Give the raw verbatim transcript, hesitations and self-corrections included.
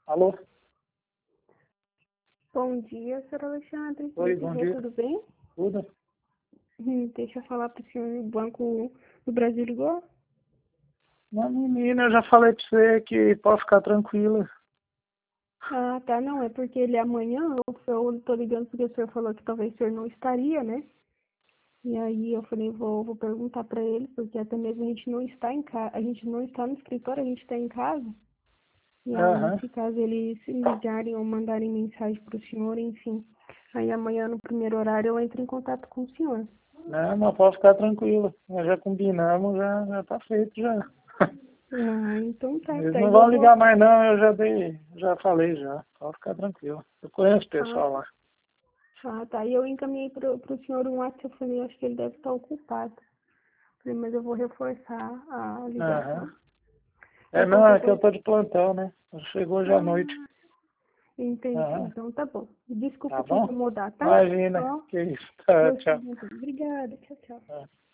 Alô? Bom dia, senhor Alexandre. Oi, bom dia. Tudo bem? Tudo? Hum, deixa eu falar para o senhor, o Banco do Brasil ligou? Não, menina, eu já falei pra você que pode ficar tranquila. Ah, tá, não, é porque ele amanhã, eu, eu tô ligando porque o senhor falou que talvez o senhor não estaria, né? E aí eu falei, vou, vou perguntar para ele, porque até mesmo a gente não está em casa, a gente não está no escritório, a gente está em casa. E aí, Aham. se caso eles ligarem ou mandarem mensagem para o senhor, enfim. Aí amanhã, no primeiro horário, eu entro em contato com o senhor. Não, mas pode ficar tranquila. Nós já combinamos, já, já tá feito já. Ah, então tá, Eles não daí vão eu vou. ligar mais não, eu já dei, já falei já. Pode ficar tranquila. Eu conheço o Ah, pessoal lá. Ah, tá. E eu encaminhei para o senhor um WhatsApp, eu falei, acho que ele deve estar ocupado. Falei, mas eu vou reforçar a Aham. ligação. É, Aí não, qualquer é que eu coisa. tô de plantão, né? Chegou hoje à noite. Ah, entendi. Aham. Então tá bom. Desculpa Tá te bom? incomodar, tá? Imagina. Ó, Que isso. Tá, Deus te tchau. abençoe. Obrigada. Tchau, tchau. É.